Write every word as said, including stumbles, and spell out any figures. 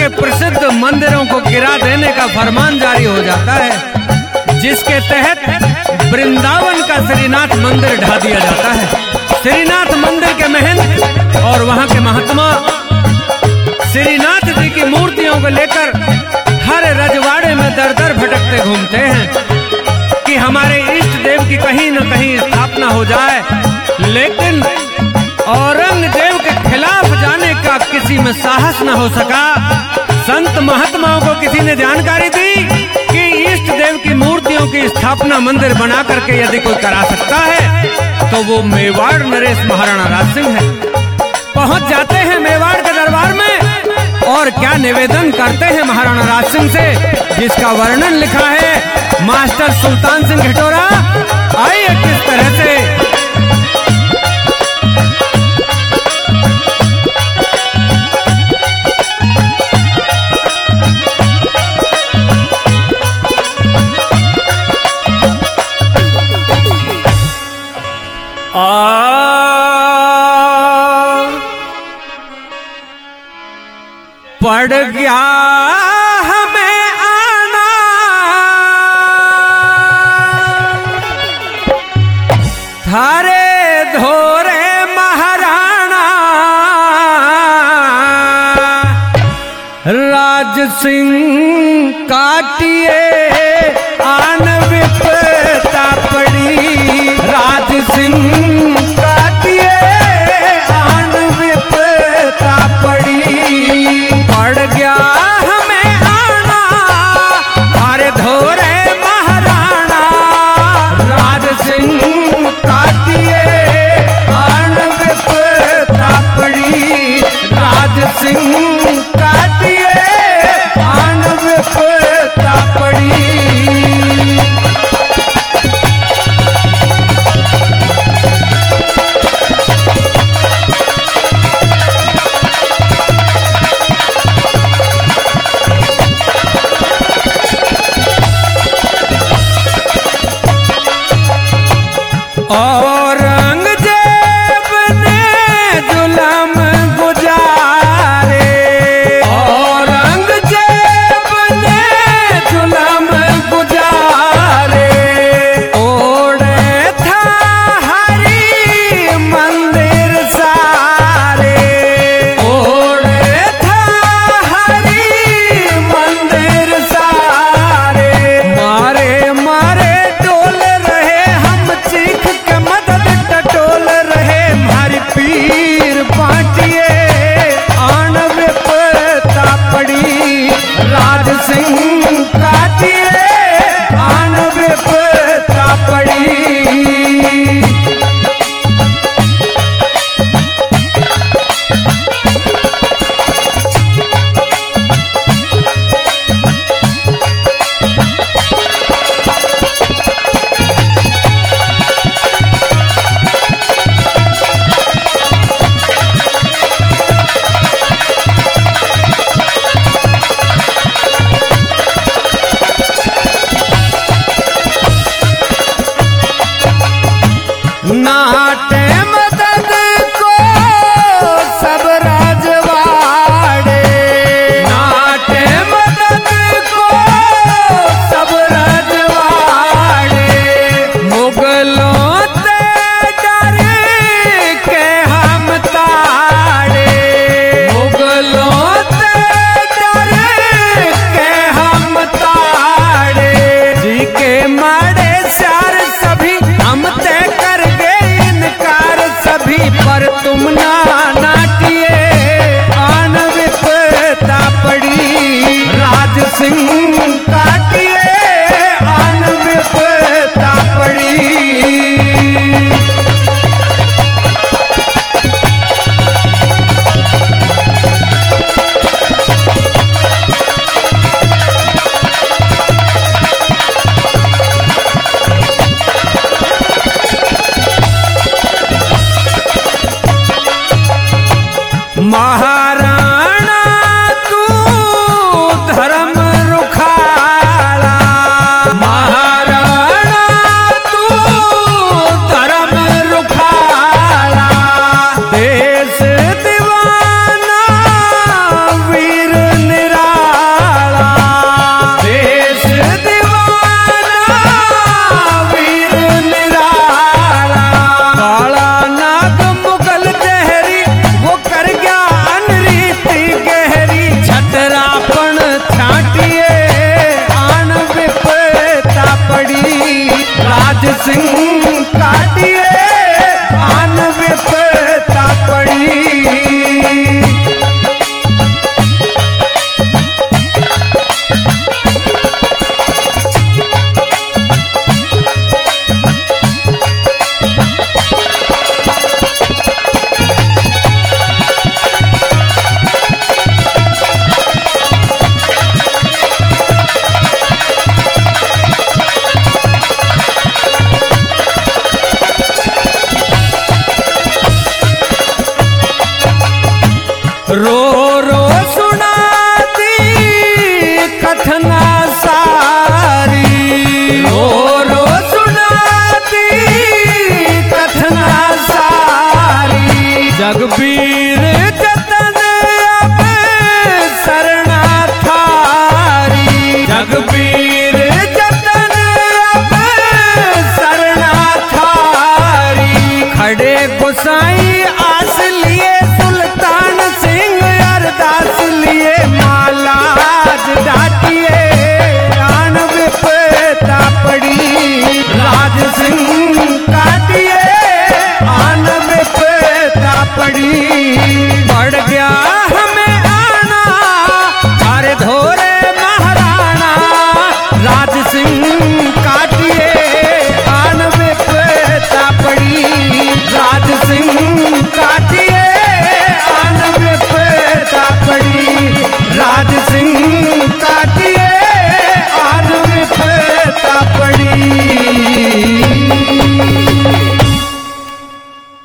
के प्रसिद्ध मंदिरों को गिरा देने का फरमान जारी हो जाता है, जिसके तहत वृंदावन का श्रीनाथ मंदिर ढा दिया जाता है। श्रीनाथ मंदिर के महंत और वहां के महात्मा श्रीनाथ जी की मूर्तियों को लेकर हर रजवाड़े में दर दर भटकते घूमते हैं कि हमारे इष्ट देव की कहीं न कहीं स्थापना हो जाए। लेकिन औरंगजेब के खिलाफ जाने का किसी में साहस न हो सका। संत महात्माओं को किसी ने जानकारी दी कि इष्ट देव की मूर्तियों की स्थापना मंदिर बना करके यदि कोई करा सकता है तो वो मेवाड़ नरेश महाराणा राज सिंह है। पहुंच जाते हैं मेवाड़ के दरबार में और क्या निवेदन करते हैं महाराणा राज सिंह से, जिसका वर्णन लिखा है मास्टर सुल्तान सिंह घटोरा। आइए किस तरह से पड़ गया हमें आना थारे धोरे महाराणा राज सिंह काटिए आन विपता पड़ी। राज सिंह काटिए आन विपता पड़ी। पड़ गया हमें आना थारे धोरे महाराणा राज सिंह काटिए आन विपता पड़ी। राज सिंह काटिए आन विपता पड़ी। औरंगजेब ने जुल्म गुजारे। औरंगजेब ने जुल्म गुजारे। ओढ़े था हरि मंदिर सारे। ओढ़े था हरि मंदिर सारे। मारे मारे डोल रहे हम चीख के मदद टटोल रहे। मारी पीर बांटिए आन विपता पड़ी। राज सिंह